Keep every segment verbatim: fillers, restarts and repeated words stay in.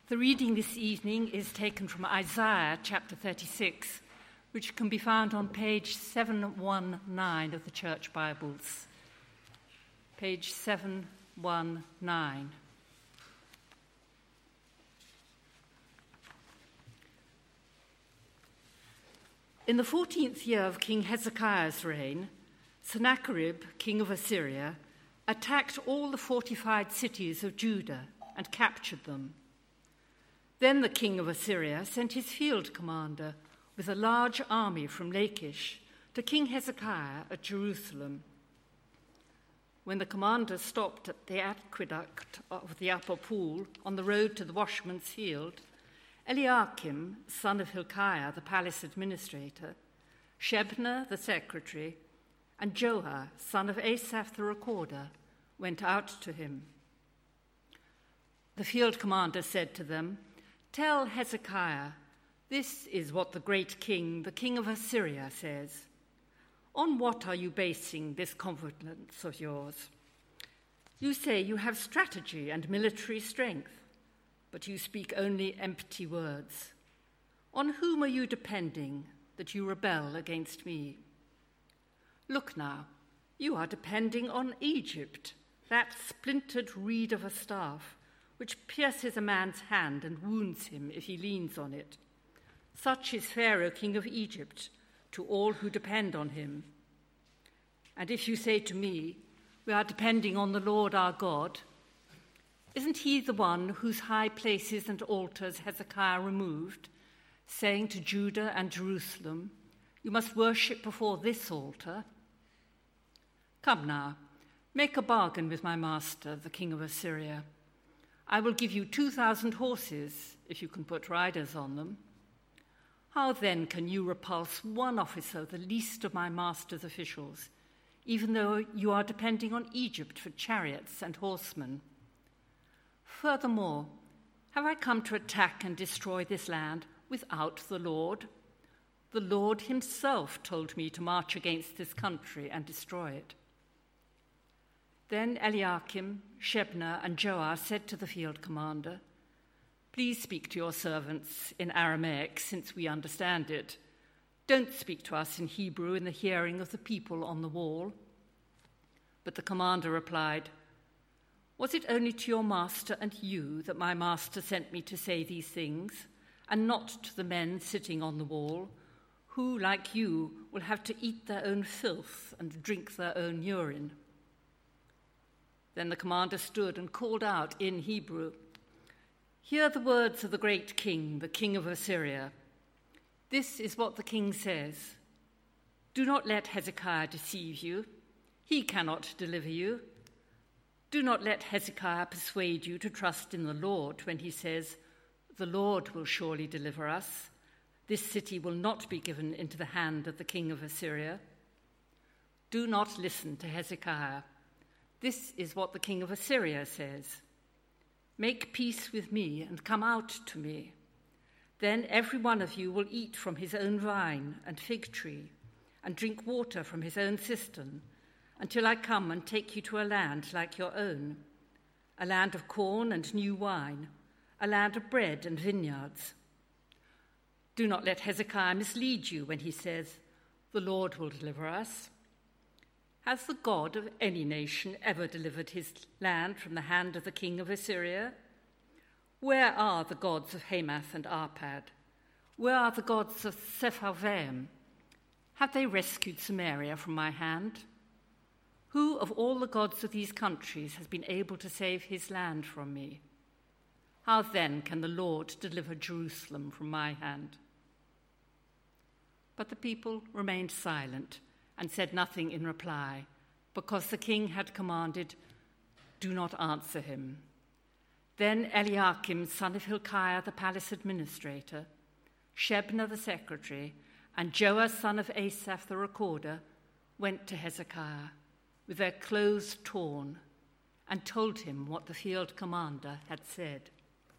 The reading this evening is taken from Isaiah chapter thirty-six, which can be found on page seven nineteen of the Church Bibles. Page seven nineteen. In the fourteenth year of King Hezekiah's reign, Sennacherib, king of Assyria, attacked all the fortified cities of Judah and captured them. Then the king of Assyria sent his field commander with a large army from Lachish to King Hezekiah at Jerusalem. When the commander stopped at the aqueduct of the upper pool on the road to the Washman's Field, Eliakim, son of Hilkiah, the palace administrator, Shebna, the secretary, and Joah, son of Asaph, the recorder, went out to him. The field commander said to them, "Tell Hezekiah, this is what the great king, the king of Assyria, says. On what are you basing this confidence of yours? You say you have strategy and military strength, but you speak only empty words. On whom are you depending that you rebel against me? Look now, you are depending on Egypt, that splintered reed of a staff, which pierces a man's hand and wounds him if he leans on it. Such is Pharaoh, king of Egypt, to all who depend on him. And if you say to me, we are depending on the Lord our God, isn't he the one whose high places and altars Hezekiah removed, saying to Judah and Jerusalem, you must worship before this altar? Come now, make a bargain with my master, the king of Assyria. I will give you two thousand horses, if you can put riders on them. How then can you repulse one officer, the least of my master's officials, even though you are depending on Egypt for chariots and horsemen? Furthermore, have I come to attack and destroy this land without the Lord? The Lord himself told me to march against this country and destroy it." Then Eliakim, Shebna, and Joah said to the field commander, "Please speak to your servants in Aramaic, since we understand it. Don't speak to us in Hebrew in the hearing of the people on the wall." But the commander replied, "Was it only to your master and you that my master sent me to say these things, and not to the men sitting on the wall, who, like you, will have to eat their own filth and drink their own urine?" Then the commander stood and called out in Hebrew, "Hear the words of the great king, the king of Assyria. This is what the king says. Do not let Hezekiah deceive you. He cannot deliver you. Do not let Hezekiah persuade you to trust in the Lord when he says, 'The Lord will surely deliver us. This city will not be given into the hand of the king of Assyria.' Do not listen to Hezekiah. This is what the king of Assyria says. Make peace with me and come out to me. Then every one of you will eat from his own vine and fig tree and drink water from his own cistern until I come and take you to a land like your own, a land of corn and new wine, a land of bread and vineyards. Do not let Hezekiah mislead you when he says, 'The Lord will deliver us.' Has the God of any nation ever delivered his land from the hand of the king of Assyria? Where are the gods of Hamath and Arpad? Where are the gods of Sepharvaim? Have they rescued Samaria from my hand? Who of all the gods of these countries has been able to save his land from me? How then can the Lord deliver Jerusalem from my hand?" But the people remained silent and said nothing in reply, because the king had commanded, "Do not answer him." Then Eliakim, son of Hilkiah, the palace administrator, Shebna, the secretary, and Joah, son of Asaph, the recorder, went to Hezekiah with their clothes torn and told him what the field commander had said.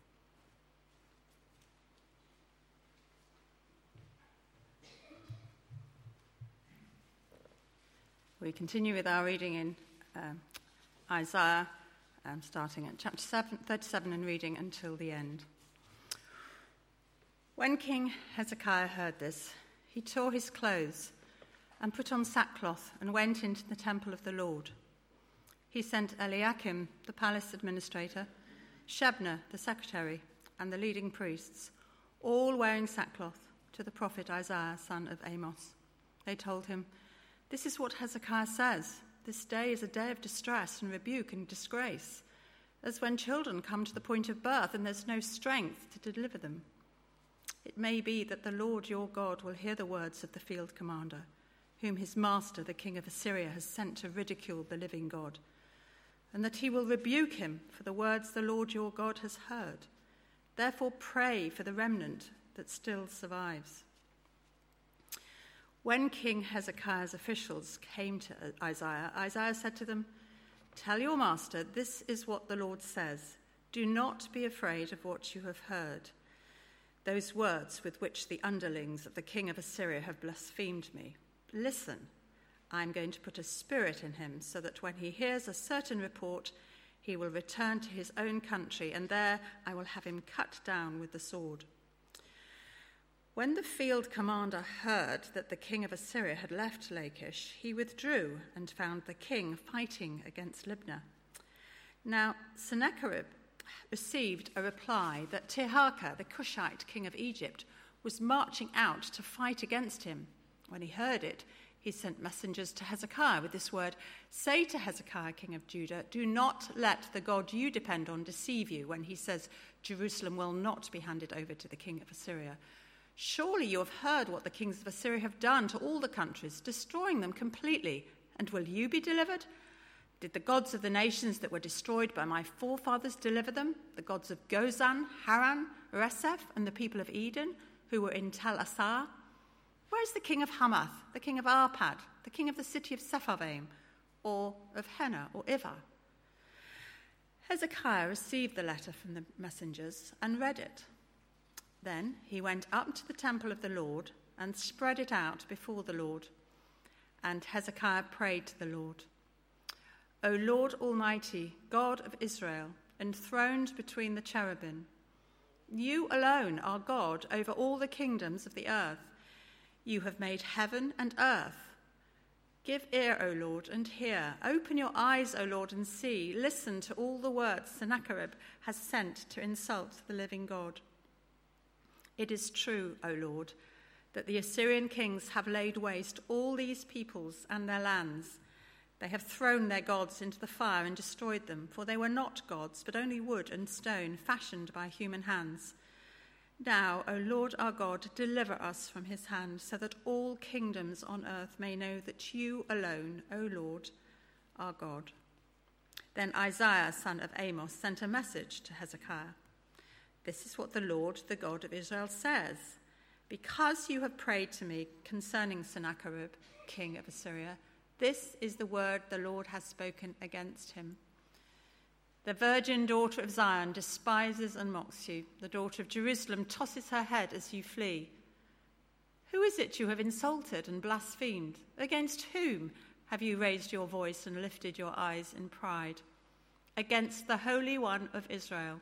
We continue with our reading in um, Isaiah, um, starting at chapter seven, thirty-seven and reading until the end. When King Hezekiah heard this, he tore his clothes and put on sackcloth and went into the temple of the Lord. He sent Eliakim, the palace administrator, Shebna, the secretary, and the leading priests, all wearing sackcloth, to the prophet Isaiah, son of Amos. They told him, "This is what Hezekiah says. This day is a day of distress and rebuke and disgrace, as when children come to the point of birth and there's no strength to deliver them. It may be that the Lord your God will hear the words of the field commander, whom his master, the king of Assyria, has sent to ridicule the living God, and that he will rebuke him for the words the Lord your God has heard. Therefore pray for the remnant that still survives." When King Hezekiah's officials came to Isaiah, Isaiah said to them, "Tell your master, this is what the Lord says. Do not be afraid of what you have heard, those words with which the underlings of the king of Assyria have blasphemed me. Listen, I am going to put a spirit in him, so that when he hears a certain report, he will return to his own country, and there I will have him cut down with the sword." When the field commander heard that the king of Assyria had left Lachish, he withdrew and found the king fighting against Libnah. Now Sennacherib received a reply that Tirhakah, the Cushite king of Egypt, was marching out to fight against him. When he heard it, he sent messengers to Hezekiah with this word, "Say to Hezekiah, king of Judah, do not let the God you depend on deceive you when he says Jerusalem will not be handed over to the king of Assyria. Surely you have heard what the kings of Assyria have done to all the countries, destroying them completely. And will you be delivered? Did the gods of the nations that were destroyed by my forefathers deliver them? The gods of Gozan, Haran, Reseph, and the people of Eden, who were in Tel Assar? Where is the king of Hamath, the king of Arpad, the king of the city of Sepharvaim, or of Hena or Ivah?" Hezekiah received the letter from the messengers and read it. Then he went up to the temple of the Lord and spread it out before the Lord. And Hezekiah prayed to the Lord, "O Lord Almighty, God of Israel, enthroned between the cherubim, you alone are God over all the kingdoms of the earth. You have made heaven and earth. Give ear, O Lord, and hear. Open your eyes, O Lord, and see. Listen to all the words Sennacherib has sent to insult the living God. It is true, O Lord, that the Assyrian kings have laid waste all these peoples and their lands. They have thrown their gods into the fire and destroyed them, for they were not gods, but only wood and stone fashioned by human hands. Now, O Lord our God, deliver us from his hand, so that all kingdoms on earth may know that you alone, O Lord, are God." Then Isaiah, son of Amos, sent a message to Hezekiah. "This is what the Lord, the God of Israel, says. Because you have prayed to me concerning Sennacherib, king of Assyria, this is the word the Lord has spoken against him. The virgin daughter of Zion despises and mocks you. The daughter of Jerusalem tosses her head as you flee. Who is it you have insulted and blasphemed? Against whom have you raised your voice and lifted your eyes in pride? Against the Holy One of Israel.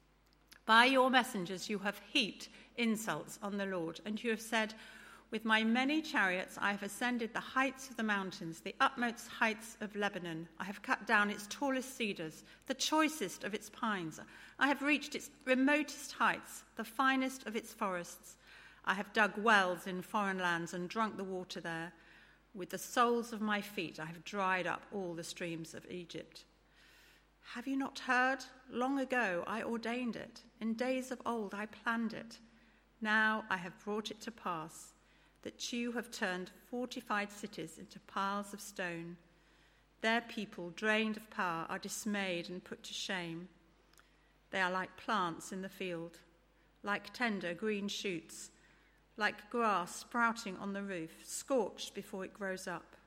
By your messengers you have heaped insults on the Lord, and you have said, 'With my many chariots I have ascended the heights of the mountains, the utmost heights of Lebanon. I have cut down its tallest cedars, the choicest of its pines. I have reached its remotest heights, the finest of its forests. I have dug wells in foreign lands and drunk the water there. With the soles of my feet I have dried up all the streams of Egypt.' Have you not heard? Long ago I ordained it. In days of old I planned it. Now I have brought it to pass, that you have turned fortified cities into piles of stone. Their people, drained of power, are dismayed and put to shame. They are like plants in the field, like tender green shoots, like grass sprouting on the roof, scorched before it grows up.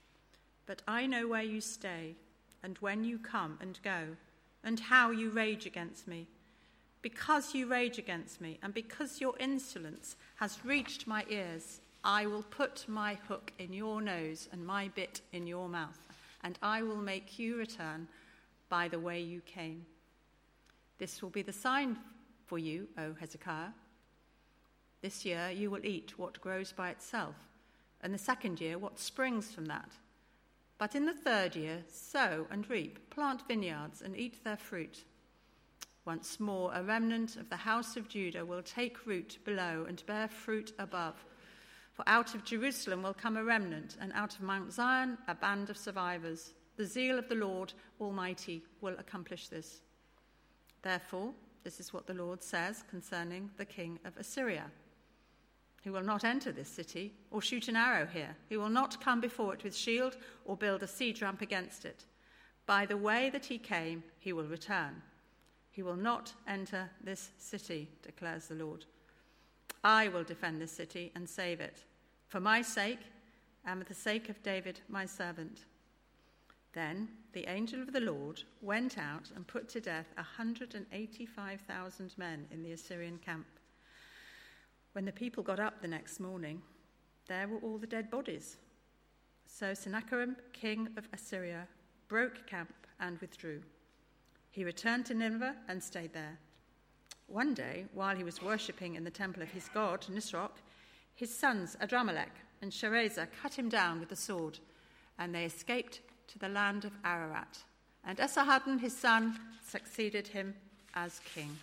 But I know where you stay, and when you come and go, and how you rage against me. Because you rage against me, and because your insolence has reached my ears, I will put my hook in your nose and my bit in your mouth, and I will make you return by the way you came. This will be the sign for you, O Hezekiah. This year you will eat what grows by itself, and the second year what springs from that. But in the third year sow and reap, plant vineyards and eat their fruit. Once more a remnant of the house of Judah will take root below and bear fruit above. For out of Jerusalem will come a remnant, and out of Mount Zion a band of survivors. The zeal of the Lord Almighty will accomplish this. Therefore, this is what the Lord says concerning the king of Assyria. He will not enter this city or shoot an arrow here. He will not come before it with shield or build a siege ramp against it. By the way that he came, he will return. He will not enter this city, declares the Lord. I will defend this city and save it, for my sake and for the sake of David, my servant. Then the angel of the Lord went out and put to death one hundred eighty-five thousand men in the Assyrian camp. When the people got up the next morning, there were all the dead bodies. So Sennacherib, king of Assyria, broke camp and withdrew. He returned to Nineveh and stayed there. One day, while he was worshipping in the temple of his god, Nisroch, his sons Adramelech and Sharezer cut him down with the sword, and they escaped to the land of Ararat. And Esarhaddon, his son, succeeded him as king.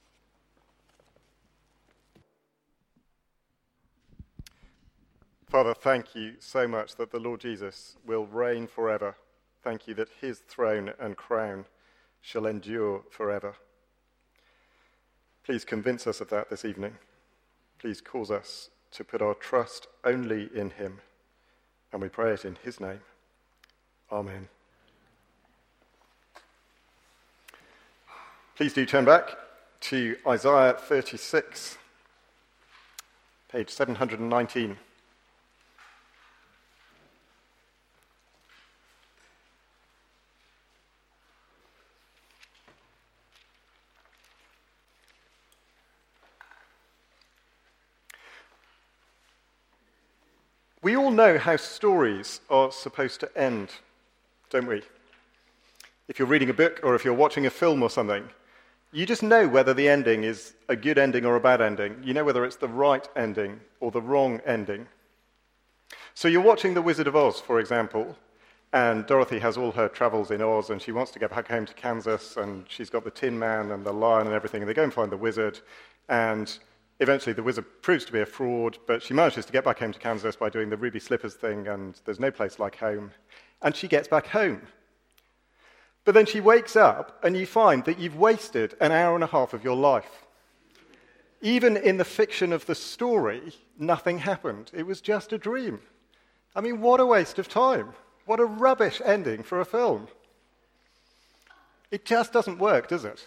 Father, thank you so much that the Lord Jesus will reign forever. Thank you that his throne and crown shall endure forever. Please convince us of that this evening. Please cause us to put our trust only in him. And we pray it in his name. Amen. Please do turn back to Isaiah thirty-six, page seven hundred nineteen. We all know how stories are supposed to end, don't we? If you're reading a book or if you're watching a film or something, you just know whether the ending is a good ending or a bad ending. You know whether it's the right ending or the wrong ending. So you're watching The Wizard of Oz, for example, and Dorothy has all her travels in Oz and she wants to get back home to Kansas, and she's got the Tin Man and the lion and everything, and they go and find the wizard, and eventually the wizard proves to be a fraud, but she manages to get back home to Kansas by doing the ruby slippers thing, and there's no place like home. And she gets back home. But then she wakes up, and you find that you've wasted an hour and a half of your life. Even in the fiction of the story, nothing happened. It was just a dream. I mean, what a waste of time. What a rubbish ending for a film. It just doesn't work, does it?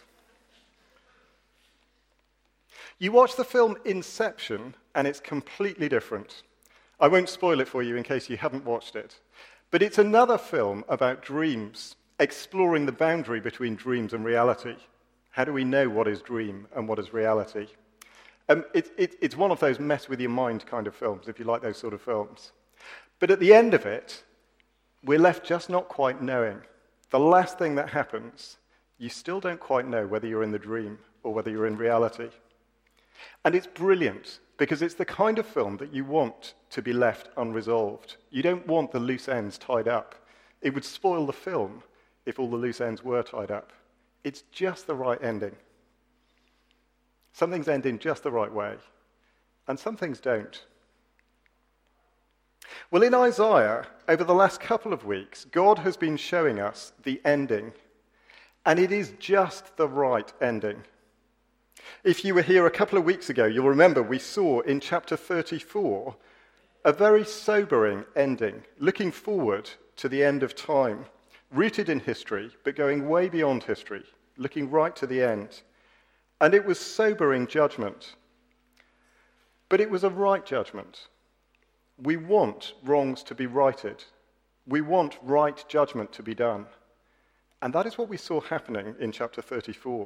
You watch the film Inception, and it's completely different. I won't spoil it for you in case you haven't watched it. But it's another film about dreams, exploring the boundary between dreams and reality. How do we know what is dream and what is reality? Um, it, it, it's one of those mess with your mind kind of films, if you like those sort of films. But at the end of it, we're left just not quite knowing. The last thing that happens, you still don't quite know whether you're in the dream or whether you're in reality. And it's brilliant, because it's the kind of film that you want to be left unresolved. You don't want the loose ends tied up. It would spoil the film if all the loose ends were tied up. It's just the right ending. Some things end in just the right way, and some things don't. Well, in Isaiah, over the last couple of weeks, God has been showing us the ending, and it is just the right ending. If you were here a couple of weeks ago, you'll remember we saw in chapter thirty-four a very sobering ending, looking forward to the end of time, rooted in history, but going way beyond history, looking right to the end. And it was sobering judgment. But it was a right judgment. We want wrongs to be righted. We want right judgment to be done. And that is what we saw happening in chapter thirty-four.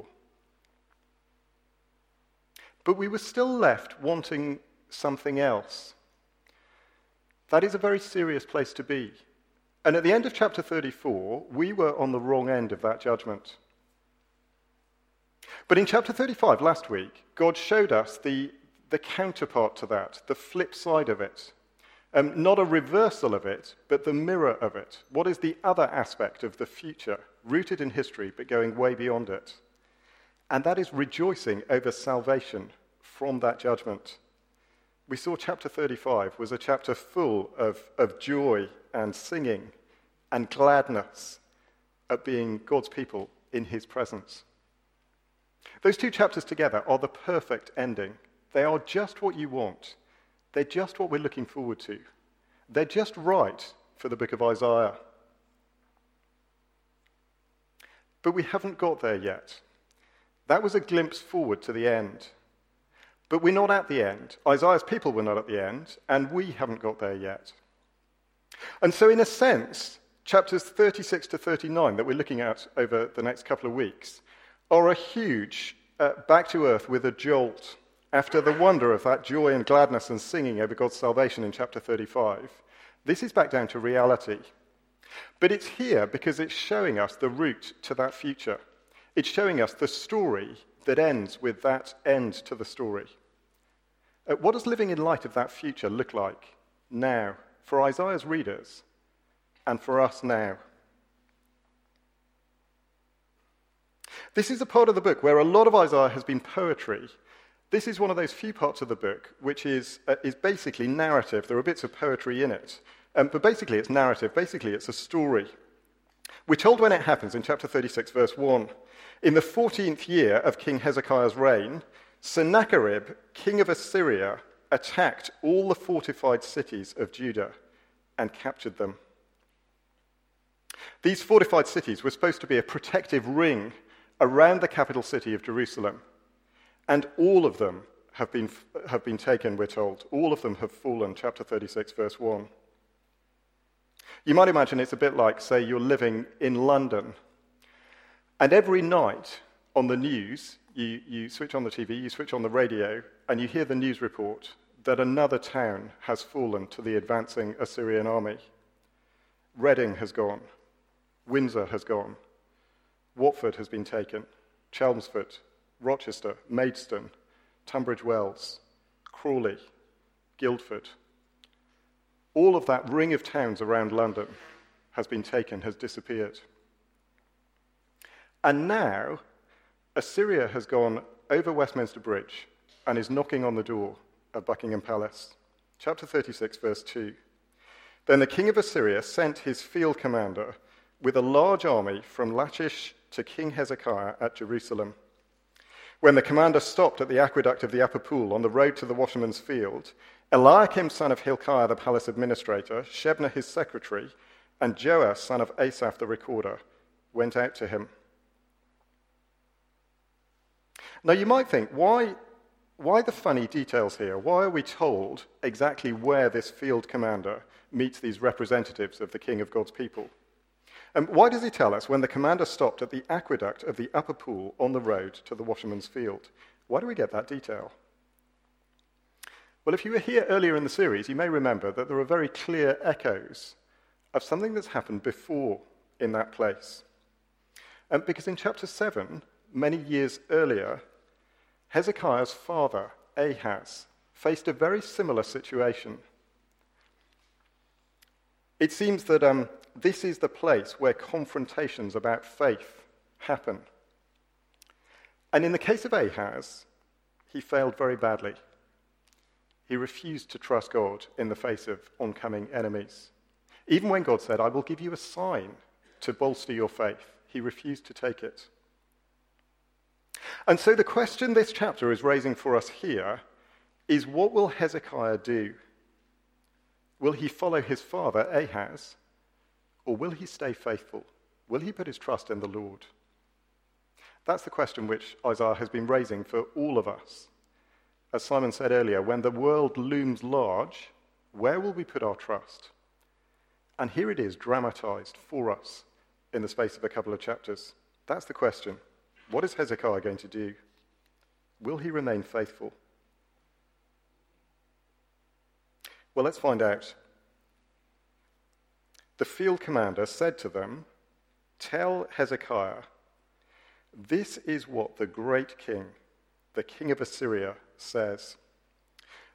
But we were still left wanting something else. That is a very serious place to be. And at the end of chapter thirty-four, we were on the wrong end of that judgment. But in chapter thirty-five last week, God showed us the, the counterpart to that, the flip side of it. Um, not a reversal of it, but the mirror of it. What is the other aspect of the future, rooted in history, but going way beyond it? And that is rejoicing over salvation from that judgment. We saw chapter thirty-five was a chapter full of, of joy and singing and gladness at being God's people in his presence. Those two chapters together are the perfect ending. They are just what you want. They're just what we're looking forward to. They're just right for the book of Isaiah. But we haven't got there yet. That was a glimpse forward to the end. But we're not at the end. Isaiah's people were not at the end, and we haven't got there yet. And so in a sense, chapters thirty-six to thirty-nine that we're looking at over the next couple of weeks are a huge uh, back to earth with a jolt. After the wonder of that joy and gladness and singing over God's salvation in chapter thirty-five, this is back down to reality. But it's here because it's showing us the route to that future. It's showing us the story that ends with that end to the story. Uh, what does living in light of that future look like now for Isaiah's readers and for us now? This is a part of the book where a lot of Isaiah has been poetry. This is one of those few parts of the book which is, uh, is basically narrative. There are bits of poetry in it. Um, but basically it's narrative. Basically it's a story. We're told when it happens in chapter thirty-six, verse one. In the fourteenth year of King Hezekiah's reign, Sennacherib, king of Assyria, attacked all the fortified cities of Judah and captured them. These fortified cities were supposed to be a protective ring around the capital city of Jerusalem. And all of them have been, have been taken, we're told. All of them have fallen, chapter thirty-six, verse one. You might imagine it's a bit like, say, you're living in London, and every night on the news, you, you switch on the T V, you switch on the radio, and you hear the news report that another town has fallen to the advancing Assyrian army. Reading has gone. Windsor has gone. Watford has been taken. Chelmsford, Rochester, Maidstone, Tunbridge Wells, Crawley, Guildford. All of that ring of towns around London has been taken, has disappeared. And now, Assyria has gone over Westminster Bridge and is knocking on the door of Buckingham Palace. Chapter thirty-six, verse two. Then the king of Assyria sent his field commander with a large army from Lachish to King Hezekiah at Jerusalem. When the commander stopped at the aqueduct of the upper pool on the road to the washerman's field, Eliakim, son of Hilkiah, the palace administrator, Shebna, his secretary, and Joash, son of Asaph, the recorder, went out to him. Now you might think, why, why the funny details here? Why are we told exactly where this field commander meets these representatives of the king of God's people? And why does he tell us when the commander stopped at the aqueduct of the upper pool on the road to the washerman's field? Why do we get that detail? Well, if you were here earlier in the series, you may remember that there are very clear echoes of something that's happened before in that place. Um, because in chapter seven, many years earlier, Hezekiah's father, Ahaz, faced a very similar situation. It seems that um, this is the place where confrontations about faith happen. And in the case of Ahaz, he failed very badly. He refused to trust God in the face of oncoming enemies. Even when God said, I will give you a sign to bolster your faith, he refused to take it. And so the question this chapter is raising for us here is, what will Hezekiah do? Will he follow his father, Ahaz, or will he stay faithful? Will he put his trust in the Lord? That's the question which Isaiah has been raising for all of us. As Simon said earlier, when the world looms large, where will we put our trust? And here it is dramatized for us in the space of a couple of chapters. That's the question. What is Hezekiah going to do? Will he remain faithful? Well, let's find out. The field commander said to them, tell Hezekiah, this is what the great king, the king of Assyria, says.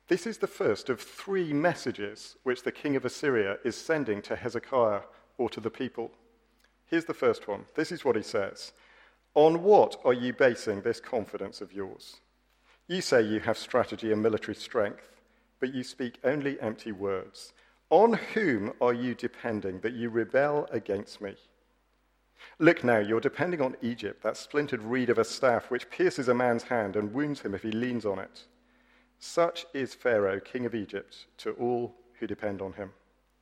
This is the first of three messages which the king of Assyria is sending to Hezekiah or to the people. Here's the first one. This is what he says. On what are you basing this confidence of yours? You say you have strategy and military strength, but you speak only empty words. On whom are you depending that you rebel against me? Look now, you're depending on Egypt, that splintered reed of a staff which pierces a man's hand and wounds him if he leans on it. Such is Pharaoh, king of Egypt, to all who depend on him.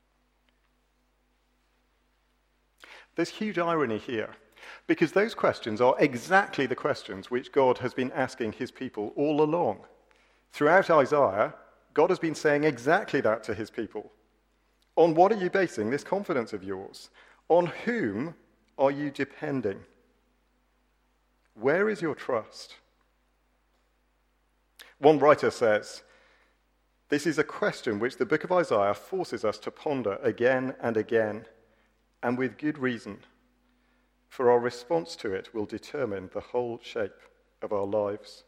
There's huge irony here, because those questions are exactly the questions which God has been asking his people all along. Throughout Isaiah, God has been saying exactly that to his people. On what are you basing this confidence of yours? On whom are you depending? Where is your trust? One writer says, this is a question which the book of Isaiah forces us to ponder again and again, and with good reason, for our response to it will determine the whole shape of our lives.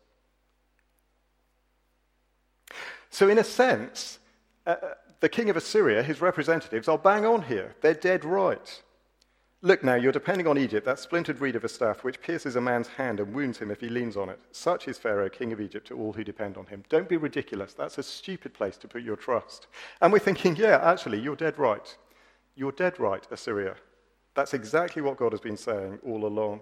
So in a sense, uh, the king of Assyria, his representatives, are bang on here. They're dead right. Look now, you're depending on Egypt, that splintered reed of a staff which pierces a man's hand and wounds him if he leans on it. Such is Pharaoh, king of Egypt, to all who depend on him. Don't be ridiculous. That's a stupid place to put your trust. And we're thinking, yeah, actually, you're dead right. You're dead right, Assyria. That's exactly what God has been saying all along.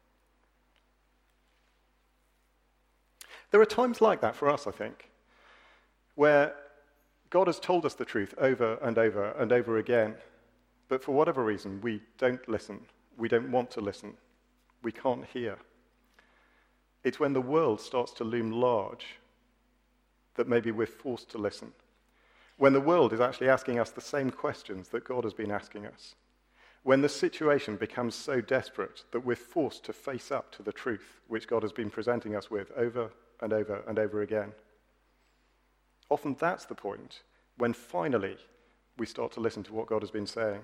There are times like that for us, I think, where God has told us the truth over and over and over again. But for whatever reason, we don't listen. We don't want to listen. We can't hear. It's when the world starts to loom large that maybe we're forced to listen. When the world is actually asking us the same questions that God has been asking us. When the situation becomes so desperate that we're forced to face up to the truth which God has been presenting us with over and over and over again. Often that's the point when finally we start to listen to what God has been saying.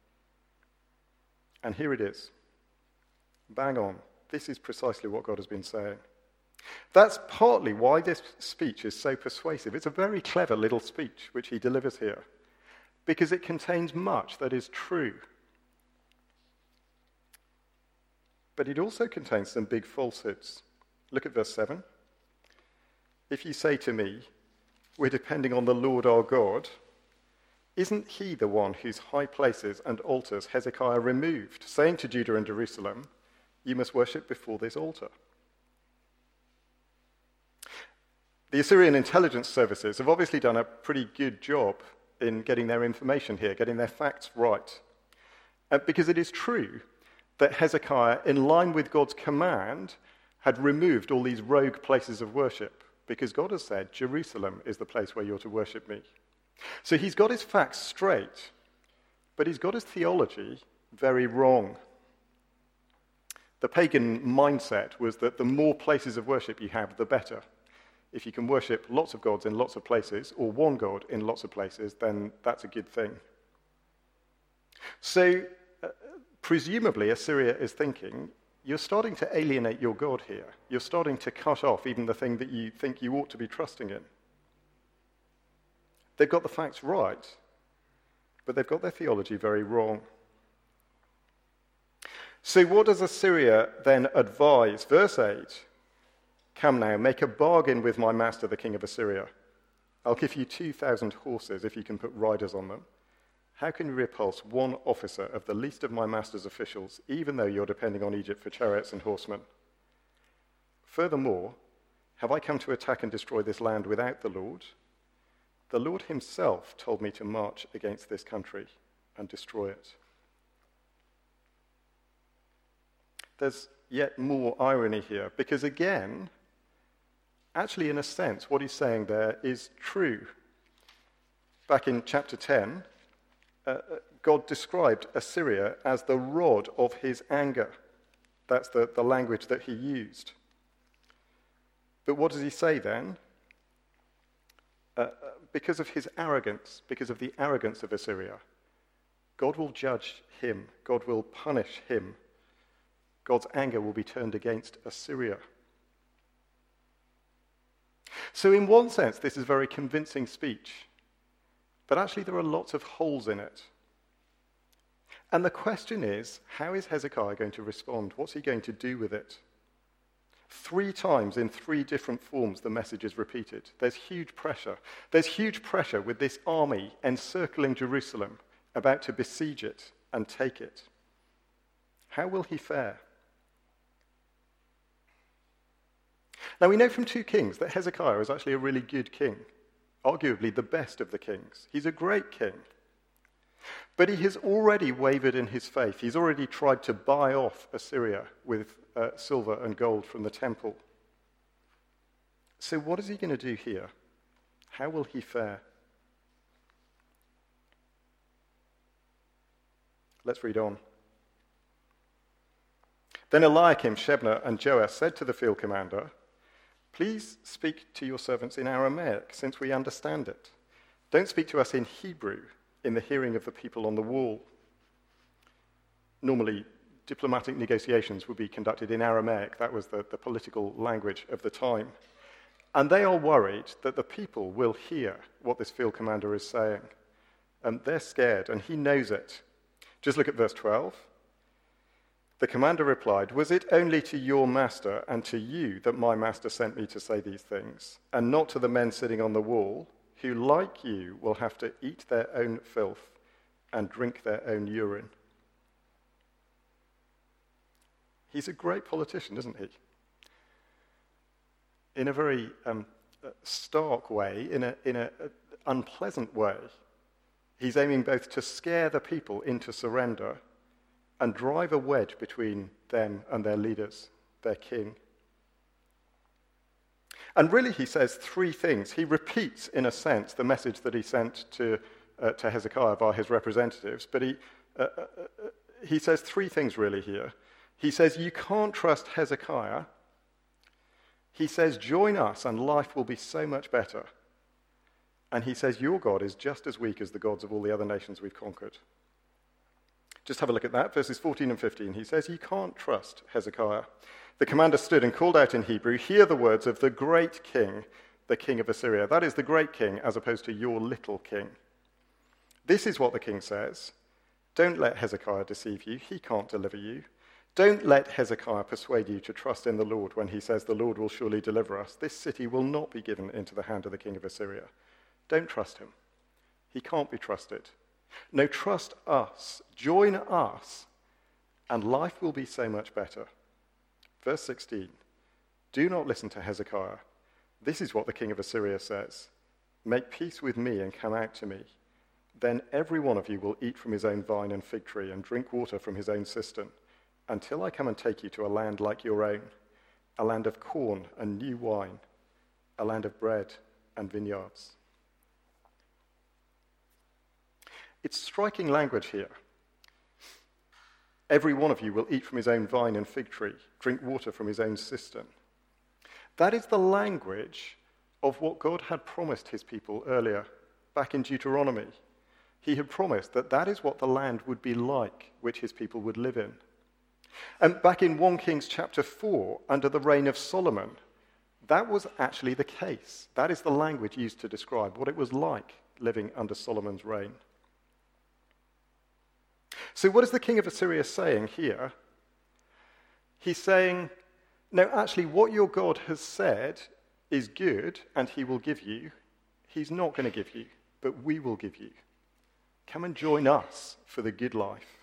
And here it is. Bang on. This is precisely what God has been saying. That's partly why this speech is so persuasive. It's a very clever little speech which he delivers here, because it contains much that is true. But it also contains some big falsehoods. Look at verse seven. If you say to me, we're depending on the Lord our God, isn't he the one whose high places and altars Hezekiah removed, saying to Judah and Jerusalem, you must worship before this altar? The Assyrian intelligence services have obviously done a pretty good job in getting their information here, getting their facts right. Uh, because it is true that Hezekiah, in line with God's command, had removed all these rogue places of worship, because God has said, Jerusalem is the place where you're to worship me. So he's got his facts straight, but he's got his theology very wrong. The pagan mindset was that the more places of worship you have, the better. If you can worship lots of gods in lots of places, or one god in lots of places, then that's a good thing. So, uh, presumably, Assyria is thinking, you're starting to alienate your God here. You're starting to cut off even the thing that you think you ought to be trusting in. They've got the facts right, but they've got their theology very wrong. So what does Assyria then advise? Verse eight, come now, make a bargain with my master, the king of Assyria. I'll give you two thousand horses if you can put riders on them. How can you repulse one officer of the least of my master's officials, even though you're depending on Egypt for chariots and horsemen? Furthermore, have I come to attack and destroy this land without the Lord? The Lord himself told me to march against this country and destroy it. There's yet more irony here, because again, actually in a sense, what he's saying there is true. Back in chapter ten, uh, God described Assyria as the rod of his anger. That's the, the language that he used. But what does he say then? Uh, because of his arrogance, because of the arrogance of Assyria, God will judge him. God will punish him. God's anger will be turned against Assyria. So in one sense, this is a very convincing speech. But actually, there are lots of holes in it. And the question is, how is Hezekiah going to respond? What's he going to do with it? Three times in three different forms, the message is repeated. There's huge pressure. There's huge pressure with this army encircling Jerusalem, about to besiege it and take it. How will he fare? Now, we know from two Kings that Hezekiah is actually a really good king, arguably the best of the kings. He's a great king. But he has already wavered in his faith. He's already tried to buy off Assyria with uh, silver and gold from the temple. So what is he going to do here? How will he fare? Let's read on. Then Eliakim, Shebna, and Joash said to the field commander, "Please speak to your servants in Aramaic, since we understand it. Don't speak to us in Hebrew, in the hearing of the people on the wall." Normally, diplomatic negotiations would be conducted in Aramaic. That was the, the political language of the time. And they are worried that the people will hear what this field commander is saying. And they're scared, and he knows it. Just look at verse twelve. The commander replied, "Was it only to your master and to you that my master sent me to say these things, and not to the men sitting on the wall, who, like you, will have to eat their own filth and drink their own urine?" He's a great politician, isn't he? In a very um, stark way, in an in a unpleasant way, he's aiming both to scare the people into surrender and drive a wedge between them and their leaders, their king. And really, he says three things. He repeats, in a sense, the message that he sent to, uh, to Hezekiah by his representatives, but he, uh, uh, he says three things really here. He says, you can't trust Hezekiah. He says, join us and life will be so much better. And he says, your God is just as weak as the gods of all the other nations we've conquered. Just have a look at that, verses fourteen and fifteen. He says, you can't trust Hezekiah. The commander stood and called out in Hebrew, hear the words of the great king, the king of Assyria. That is the great king as opposed to your little king. This is what the king says. Don't let Hezekiah deceive you. He can't deliver you. Don't let Hezekiah persuade you to trust in the Lord when he says the Lord will surely deliver us. This city will not be given into the hand of the king of Assyria. Don't trust him. He can't be trusted. No, trust us. Join us, and life will be so much better. Verse sixteen, do not listen to Hezekiah. This is what the king of Assyria says. Make peace with me and come out to me. Then every one of you will eat from his own vine and fig tree and drink water from his own cistern, until I come and take you to a land like your own, a land of corn and new wine, a land of bread and vineyards. It's striking language here. Every one of you will eat from his own vine and fig tree, drink water from his own cistern. That is the language of what God had promised his people earlier, back in Deuteronomy. He had promised that that is what the land would be like, which his people would live in. And back in First Kings chapter four, under the reign of Solomon, that was actually the case. That is the language used to describe what it was like living under Solomon's reign. So what is the king of Assyria saying here? He's saying, no, actually what your God has said is good and he will give you. He's not going to give you, but we will give you. Come and join us for the good life.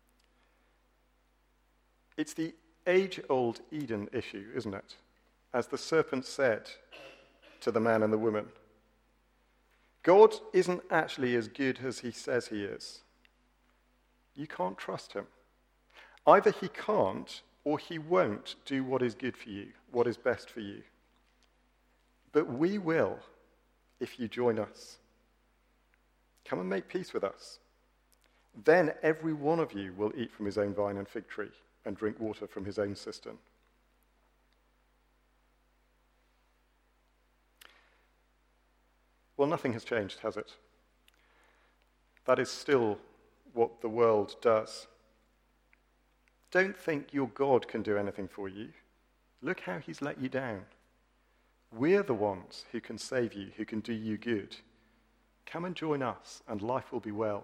It's the age-old Eden issue, isn't it? As the serpent said to the man and the woman, God isn't actually as good as he says he is. You can't trust him. Either he can't or he won't do what is good for you, what is best for you. But we will if you join us. Come and make peace with us. Then every one of you will eat from his own vine and fig tree and drink water from his own cistern. Well, nothing has changed, has it? That is still what the world does. Don't think your God can do anything for you. Look how he's let you down. We're the ones who can save you, who can do you good. Come and join us, and life will be well.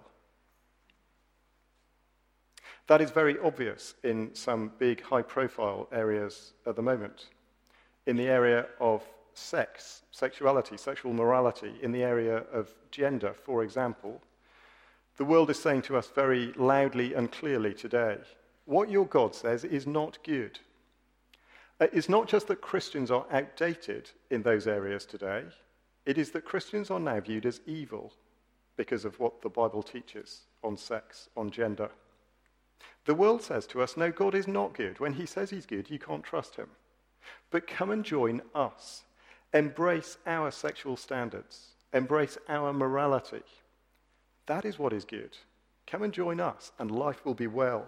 That is very obvious in some big, high-profile areas at the moment. In the area of sex, sexuality, sexual morality, in the area of gender, for example, the world is saying to us very loudly and clearly today, what your God says is not good. It's not just that Christians are outdated in those areas today, it is that Christians are now viewed as evil because of what the Bible teaches on sex, on gender. The world says to us, no, God is not good. When he says he's good, you can't trust him. But come and join us. Embrace our sexual standards. Embrace our morality. That is what is good. Come and join us, and life will be well.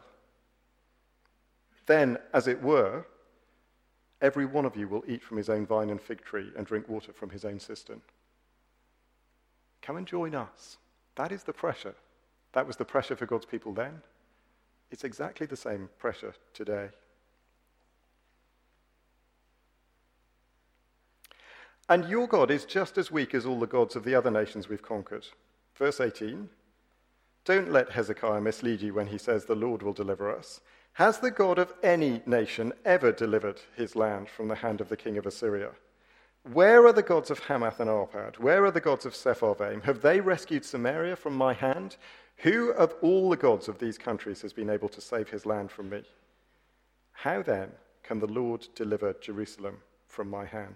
Then, as it were, every one of you will eat from his own vine and fig tree and drink water from his own cistern. Come and join us. That is the pressure. That was the pressure for God's people then. It's exactly the same pressure today. And your God is just as weak as all the gods of the other nations we've conquered. Verse eighteen, don't let Hezekiah mislead you when he says the Lord will deliver us. Has the God of any nation ever delivered his land from the hand of the king of Assyria? Where are the gods of Hamath and Arpad? Where are the gods of Sepharvaim? Have they rescued Samaria from my hand? Who of all the gods of these countries has been able to save his land from me? How then can the Lord deliver Jerusalem from my hand?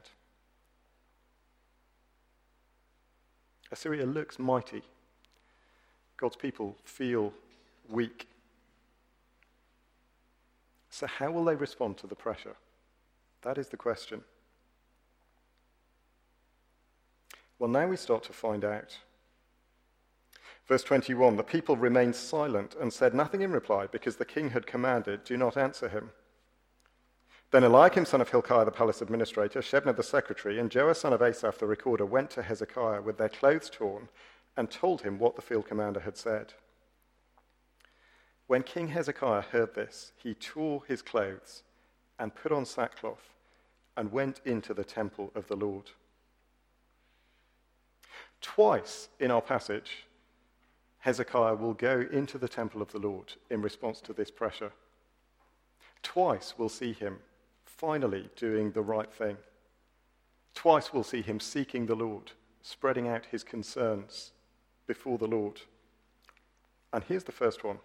Assyria looks mighty. God's people feel weak. So how will they respond to the pressure? That is the question. Well, now we start to find out. Verse twenty-one, the people remained silent and said nothing in reply because the king had commanded, do not answer him. Then Eliakim, son of Hilkiah, the palace administrator, Shebna the secretary, and Joah, son of Asaph, the recorder, went to Hezekiah with their clothes torn and told him what the field commander had said. When King Hezekiah heard this, he tore his clothes and put on sackcloth and went into the temple of the Lord. Twice in our passage, Hezekiah will go into the temple of the Lord in response to this pressure. Twice we'll see him finally doing the right thing. Twice we'll see him seeking the Lord, spreading out his concerns before the Lord. And here's the first one.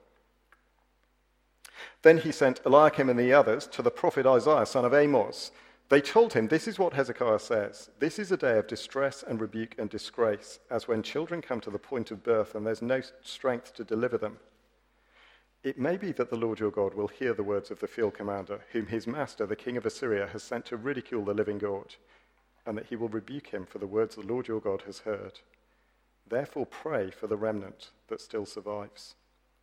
Then he sent Eliakim and the others to the prophet Isaiah, son of Amos. They told him, this is what Hezekiah says. This is a day of distress and rebuke and disgrace, as when children come to the point of birth and there's no strength to deliver them. It may be that the Lord your God will hear the words of the field commander, whom his master, the king of Assyria, has sent to ridicule the living God, and that he will rebuke him for the words the Lord your God has heard. Therefore pray for the remnant that still survives.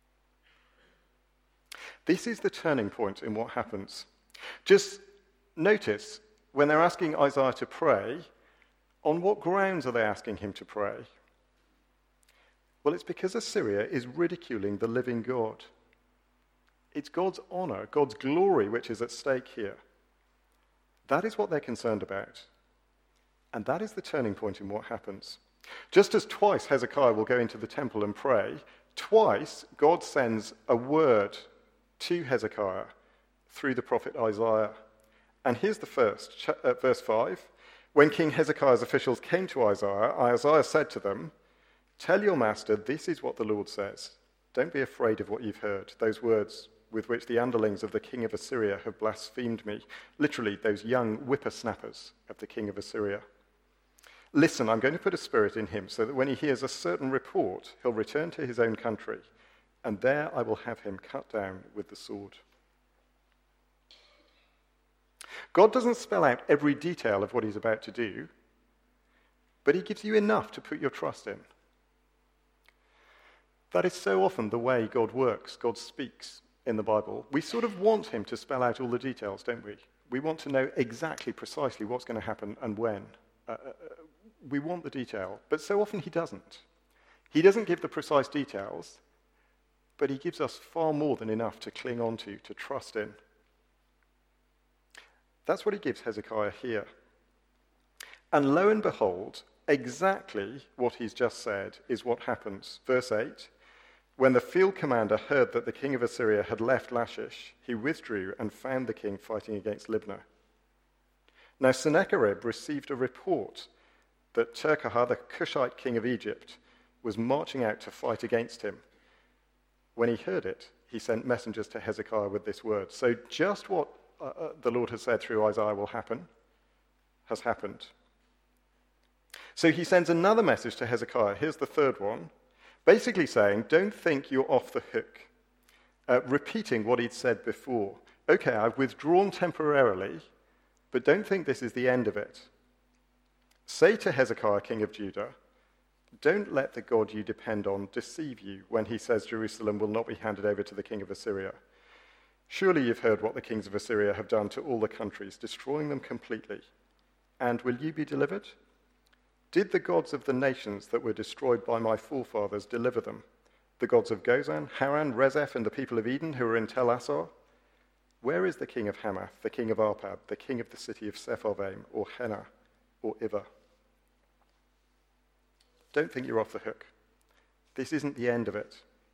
This is the turning point in what happens. Just notice, when they're asking Isaiah to pray, on what grounds are they asking him to pray? Well, it's because Assyria is ridiculing the living God. It's God's honor, God's glory, which is at stake here. That is what they're concerned about. And that is the turning point in what happens. Just as twice Hezekiah will go into the temple and pray, twice God sends a word to Hezekiah through the prophet Isaiah. And here's the first, uh, verse five. When King Hezekiah's officials came to Isaiah, Isaiah said to them, tell your master, this is what the Lord says. Don't be afraid of what you've heard. Those words with which the underlings of the king of Assyria have blasphemed me. Literally, those young whippersnappers of the king of Assyria. Listen, I'm going to put a spirit in him so that when he hears a certain report, he'll return to his own country, and there I will have him cut down with the sword. God doesn't spell out every detail of what he's about to do, but he gives you enough to put your trust in. That is so often the way God works, God speaks in the Bible. We sort of want him to spell out all the details, don't we? We want to know exactly, precisely what's going to happen and when. Uh, we want the detail, but so often he doesn't. He doesn't give the precise details, but he gives us far more than enough to cling on to, to trust in. That's what he gives Hezekiah here. And lo and behold, exactly what he's just said is what happens. Verse eight, when the field commander heard that the king of Assyria had left Lachish, he withdrew and found the king fighting against Libnah. Now Sennacherib received a report that Tirhakah, the Cushite king of Egypt, was marching out to fight against him. When he heard it, he sent messengers to Hezekiah with this word. So just what uh, the Lord has said through Isaiah will happen, has happened. So he sends another message to Hezekiah. Here's the third one. Basically saying, don't think you're off the hook. Uh, repeating what he'd said before. Okay, I've withdrawn temporarily, but don't think this is the end of it. Say to Hezekiah, king of Judah, don't let the God you depend on deceive you when he says Jerusalem will not be handed over to the king of Assyria. Surely you've heard what the kings of Assyria have done to all the countries, destroying them completely. And will you be delivered? Did the gods of the nations that were destroyed by my forefathers deliver them? The gods of Gozan, Haran, Rezeph, and the people of Eden who are in Tel Assar? Where is the king of Hamath, the king of Arpad, the king of the city of Sepharvaim, or Henna, or Ivah? Don't think you're off the hook. This isn't the end of it.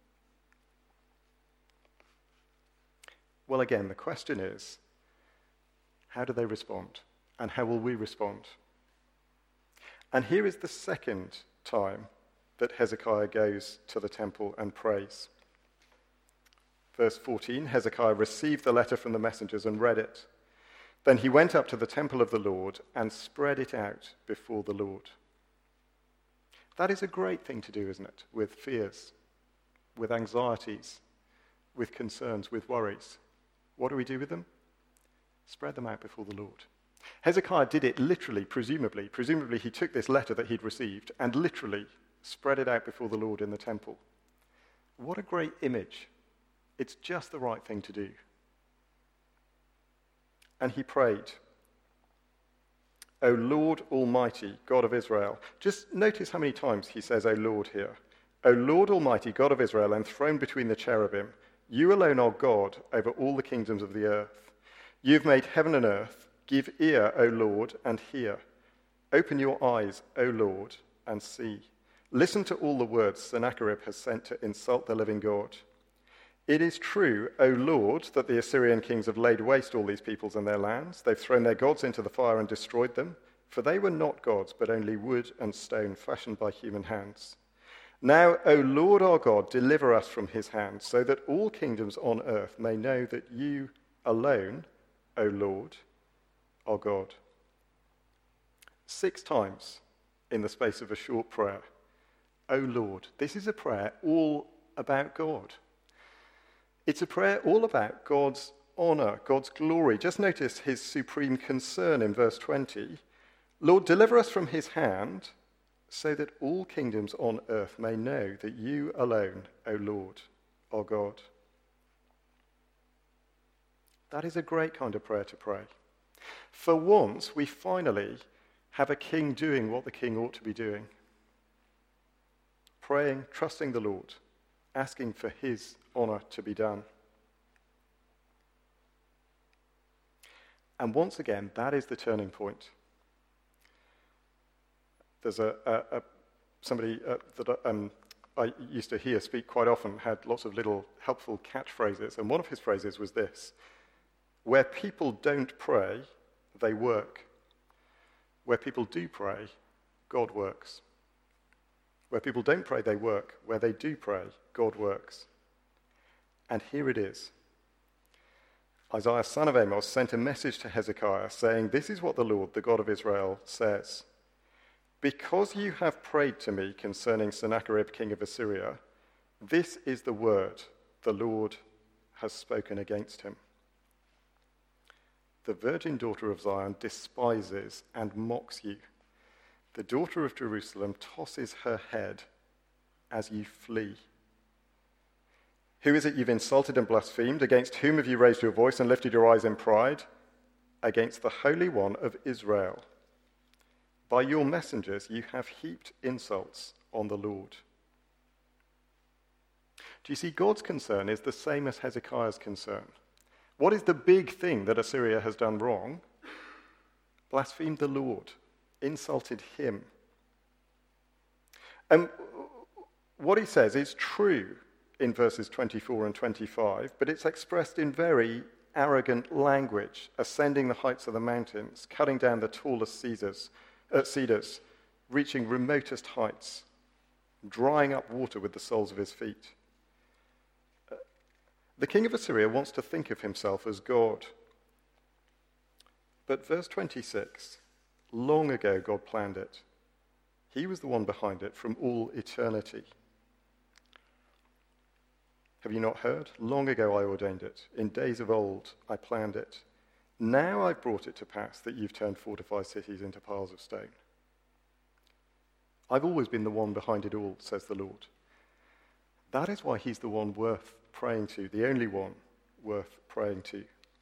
Well, again, the question is, how do they respond? And how will we respond? And here is the second time that Hezekiah goes to the temple and prays. Verse fourteen, Hezekiah received the letter from the messengers and read it. Then he went up to the temple of the Lord and spread it out before the Lord. That is a great thing to do, isn't it? With fears, with anxieties, with concerns, with worries. What do we do with them? Spread them out before the Lord. Hezekiah did it literally, presumably. Presumably he took this letter that he'd received and literally spread it out before the Lord in the temple. What a great image. It's just the right thing to do. And he prayed, O Lord Almighty, God of Israel. Just notice how many times he says, O Lord here. O Lord Almighty, God of Israel, enthroned between the cherubim, you alone are God over all the kingdoms of the earth. You've made heaven and earth. Give ear, O Lord, and hear. Open your eyes, O Lord, and see. Listen to all the words Sennacherib has sent to insult the living God. It is true, O Lord, that the Assyrian kings have laid waste all these peoples and their lands. They've thrown their gods into the fire and destroyed them, for they were not gods, but only wood and stone fashioned by human hands. Now, O Lord our God, deliver us from his hand, so that all kingdoms on earth may know that you alone, O Lord, are God. Six times in the space of a short prayer. O Lord. This is a prayer all about God. It's a prayer all about God's honor, God's glory. Just notice his supreme concern in verse twenty. Lord, deliver us from his hand, so that all kingdoms on earth may know that you alone, O Lord, are God. That is a great kind of prayer to pray. For once, we finally have a king doing what the king ought to be doing. Praying, trusting the Lord, asking for his honor to be done. And once again, that is the turning point. There's a, a, a somebody uh, that um, I used to hear speak quite often, had lots of little helpful catchphrases, and one of his phrases was this: where people don't pray, they work. Where people do pray, God works. Where people don't pray, they work. Where they do pray, God works. And here it is. Isaiah, son of Amos, sent a message to Hezekiah saying, this is what the Lord, the God of Israel, says. Because you have prayed to me concerning Sennacherib, king of Assyria, this is the word the Lord has spoken against him. The virgin daughter of Zion despises and mocks you. The daughter of Jerusalem tosses her head as you flee. Who is it you've insulted and blasphemed? Against whom have you raised your voice and lifted your eyes in pride? Against the Holy One of Israel. By your messengers you have heaped insults on the Lord. Do you see, God's concern is the same as Hezekiah's concern. What is the big thing that Assyria has done wrong? Blasphemed the Lord. insulted him. And what he says is true in verses twenty-four and twenty-five, but it's expressed in very arrogant language, ascending the heights of the mountains, cutting down the tallest cedars, uh, cedars, reaching remotest heights, drying up water with the soles of his feet. Uh, the king of Assyria wants to think of himself as God. But verse twenty-six, long ago God planned it. He was the one behind it from all eternity. Have you not heard? Long ago I ordained it. In days of old I planned it. Now I've brought it to pass that you've turned fortified cities into piles of stone. I've always been the one behind it all, says the Lord. That is why he's the one worth praying to, the only one worth praying to.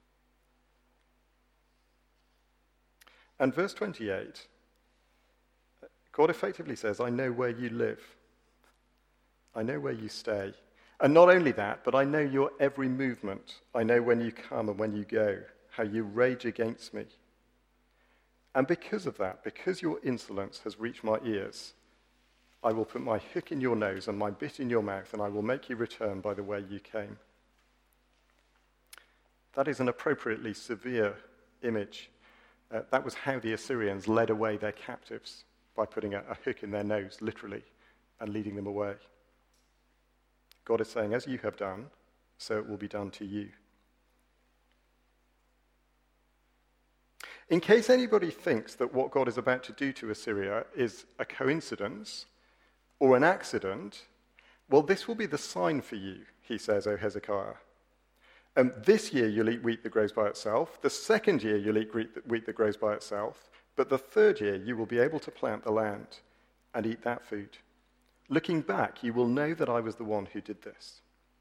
And verse twenty-eight, God effectively says, I know where you live. I know where you stay. And not only that, but I know your every movement. I know when you come and when you go, how you rage against me. And because of that, because your insolence has reached my ears, I will put my hook in your nose and my bit in your mouth, and I will make you return by the way you came. That is an appropriately severe image. Uh, that was how the Assyrians led away their captives, by putting a, a hook in their nose, literally, and leading them away. God is saying, as you have done, so it will be done to you. In case anybody thinks that what God is about to do to Assyria is a coincidence or an accident, well, this will be the sign for you, he says, O Hezekiah. Um, this year you'll eat wheat that grows by itself. The second year you'll eat wheat that grows by itself. But the third year you will be able to plant the land and eat that food. Looking back, you will know that I was the one who did this.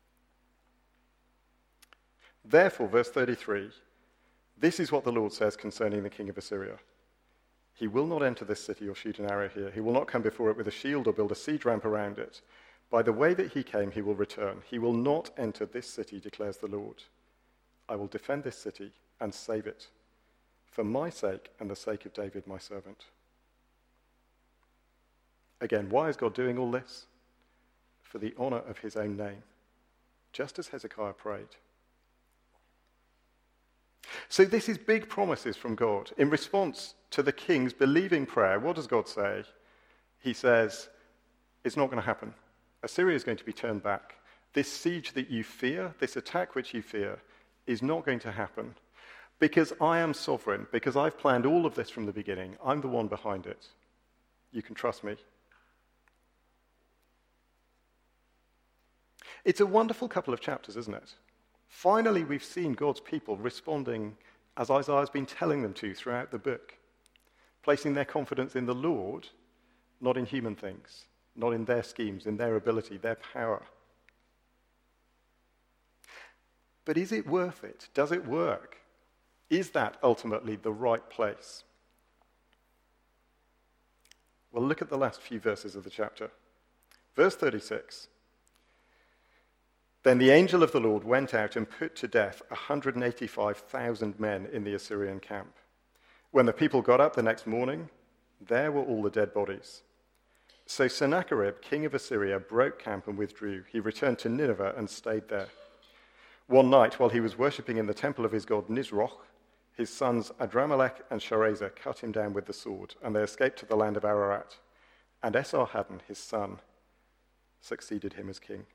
Therefore, verse thirty-three, this is what the Lord says concerning the king of Assyria. He will not enter this city or shoot an arrow here. He will not come before it with a shield or build a siege ramp around it. By the way that he came, he will return. He will not enter this city, declares the Lord. I will defend this city and save it, for my sake and the sake of David, my servant. Again, why is God doing all this? For the honor of his own name, just as Hezekiah prayed. So this is big promises from God. In response to the king's believing prayer, what does God say? He says, it's not going to happen. Assyria is going to be turned back. This siege that you fear, this attack which you fear, is not going to happen. Because I am sovereign, because I've planned all of this from the beginning. I'm the one behind it. You can trust me. It's a wonderful couple of chapters, isn't it? Finally, we've seen God's people responding as Isaiah's been telling them to throughout the book, placing their confidence in the Lord, not in human things, not in their schemes, in their ability, their power. But is it worth it? Does it work? Is that ultimately the right place? Well, look at the last few verses of the chapter. Verse thirty-six. Then the angel of the Lord went out and put to death one hundred eighty-five thousand men in the Assyrian camp. When the people got up the next morning, there were all the dead bodies. So Sennacherib, king of Assyria, broke camp and withdrew. He returned to Nineveh and stayed there. One night, while he was worshipping in the temple of his god Nisroch, his sons Adramelech and Sharezer cut him down with the sword, and they escaped to the land of Ararat. And Esarhaddon, his son, succeeded him as king.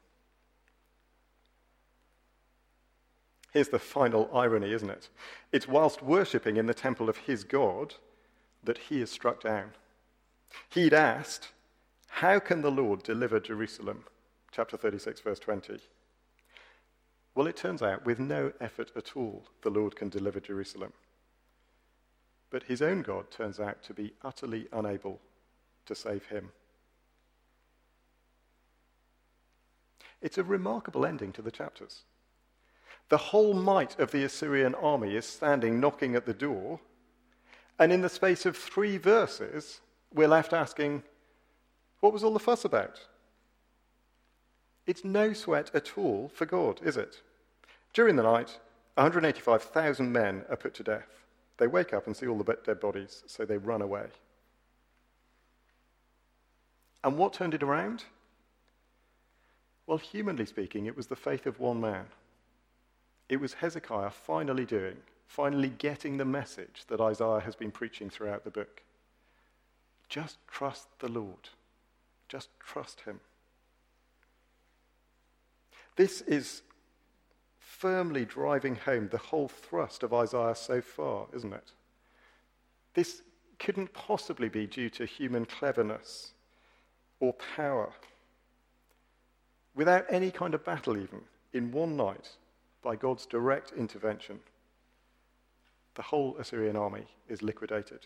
Here's the final irony, isn't it? It's whilst worshipping in the temple of his God that he is struck down. He'd asked, how can the Lord deliver Jerusalem? Chapter thirty-six, verse twenty. Well, it turns out, with no effort at all, the Lord can deliver Jerusalem. But his own God turns out to be utterly unable to save him. It's a remarkable ending to the chapters. The whole might of the Assyrian army is standing knocking at the door, and in the space of three verses, we're left asking, what was all the fuss about? It's no sweat at all for God, is it? During the night, one hundred eighty-five thousand men are put to death. They wake up and see all the dead bodies, so they run away. And what turned it around? Well, humanly speaking, it was the faith of one man. It was Hezekiah finally doing, finally getting the message that Isaiah has been preaching throughout the book. Just trust the Lord. Just trust him. This is firmly driving home the whole thrust of Isaiah so far, isn't it? This couldn't possibly be due to human cleverness or power. Without any kind of battle even, in one night, by God's direct intervention, the whole Assyrian army is liquidated.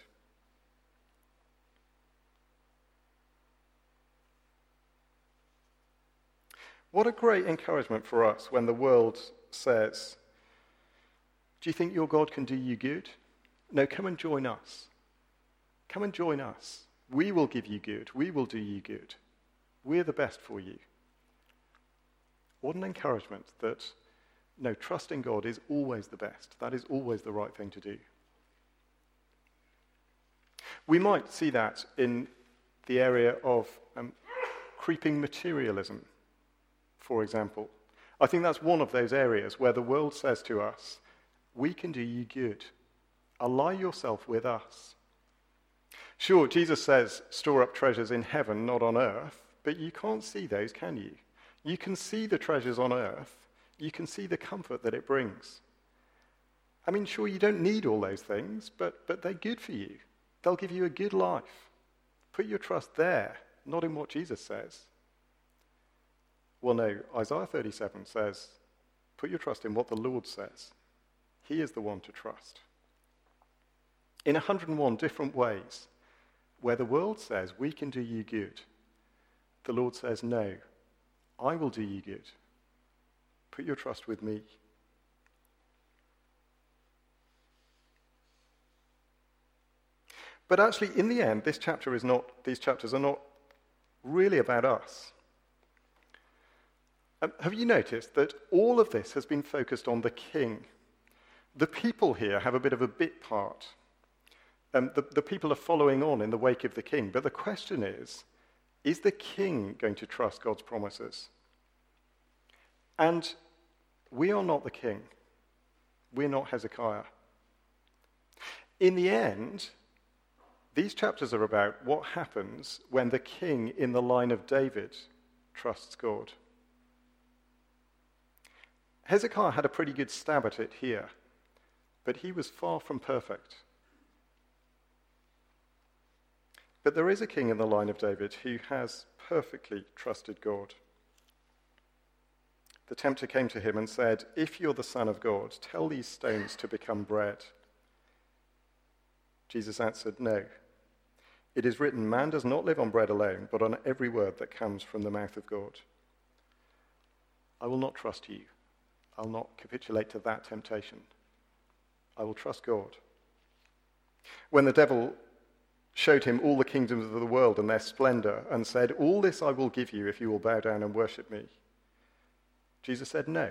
What a great encouragement for us when the world says, do you think your God can do you good? No, come and join us. Come and join us. We will give you good. We will do you good. We're the best for you. What an encouragement that, no, trusting God is always the best. That is always the right thing to do. We might see that in the area of um, creeping materialism, for example. I think that's one of those areas where the world says to us, we can do you good. Ally yourself with us. Sure, Jesus says, store up treasures in heaven, not on earth, but you can't see those, can you? You can see the treasures on earth. You can see the comfort that it brings. I mean, sure, you don't need all those things, but, but they're good for you. They'll give you a good life. Put your trust there, not in what Jesus says. Well, no, Isaiah thirty-seven says, put your trust in what the Lord says. He is the one to trust. In one hundred and one different ways, where the world says, we can do you good, the Lord says, no, I will do you good. Put your trust with me. But actually, in the end, this chapter is not, these chapters are not really about us. Um, have you noticed that all of this has been focused on the king? The people here have a bit of a bit part. Um, the, the people are following on in the wake of the king. But the question is, is the king going to trust God's promises? And we are not the king. We're not Hezekiah. In the end, these chapters are about what happens when the king in the line of David trusts God. Hezekiah had a pretty good stab at it here, but he was far from perfect. But there is a king in the line of David who has perfectly trusted God. The tempter came to him and said, if you're the Son of God, tell these stones to become bread. Jesus answered, no. It is written, man does not live on bread alone, but on every word that comes from the mouth of God. I will not trust you. I'll not capitulate to that temptation. I will trust God. When the devil showed him all the kingdoms of the world and their splendor and said, all this I will give you if you will bow down and worship me, Jesus said, no.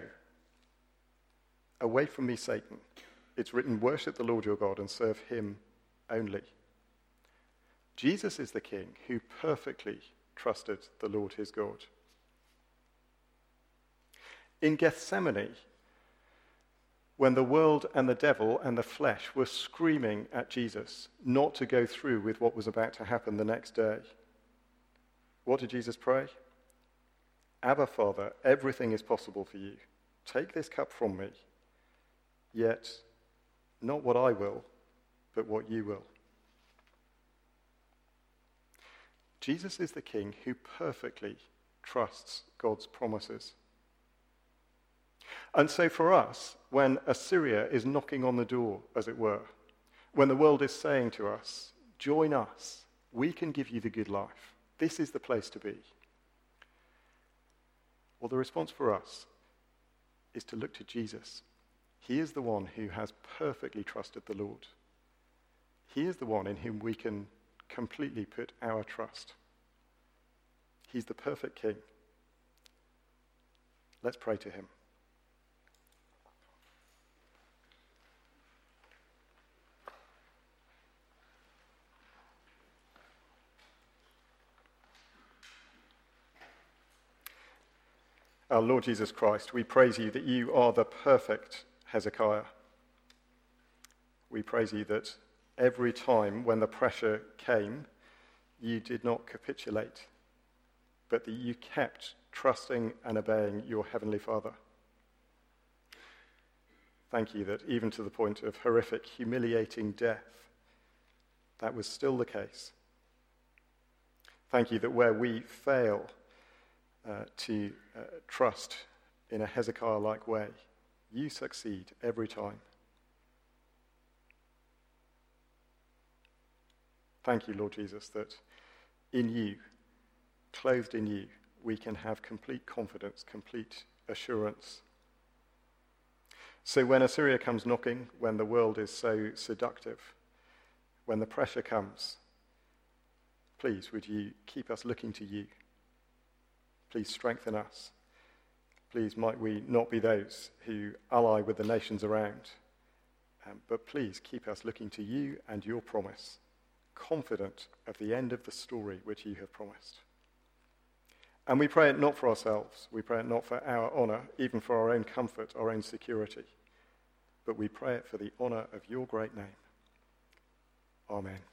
Away from me, Satan. It's written, worship the Lord your God and serve him only. Jesus is the king who perfectly trusted the Lord his God. In Gethsemane, when the world and the devil and the flesh were screaming at Jesus not to go through with what was about to happen the next day, what did Jesus pray? Abba, Father, everything is possible for you. Take this cup from me, yet not what I will, but what you will. Jesus is the king who perfectly trusts God's promises. And so for us, when Assyria is knocking on the door, as it were, when the world is saying to us, join us, we can give you the good life, this is the place to be. Well, the response for us is to look to Jesus. He is the one who has perfectly trusted the Lord. He is the one in whom we can completely put our trust. He's the perfect king. Let's pray to him. our Lord Jesus Christ, we praise you that you are the perfect Hezekiah. We praise you that every time when the pressure came, you did not capitulate, but that you kept trusting and obeying your Heavenly Father. Thank you that even to the point of horrific, humiliating death, that was still the case. Thank you that where we fail uh, to uh, trust in a Hezekiah-like way, you succeed every time. Thank you, Lord Jesus, that in you, clothed in you, we can have complete confidence, complete assurance. So when Assyria comes knocking, when the world is so seductive, when the pressure comes, please would you keep us looking to you. Please strengthen us. Please might we not be those who ally with the nations around, um, but please keep us looking to you and your promise, confident of the end of the story which you have promised. And we pray it not for ourselves, we pray it not for our honour, even for our own comfort, our own security, but we pray it for the honour of your great name. Amen.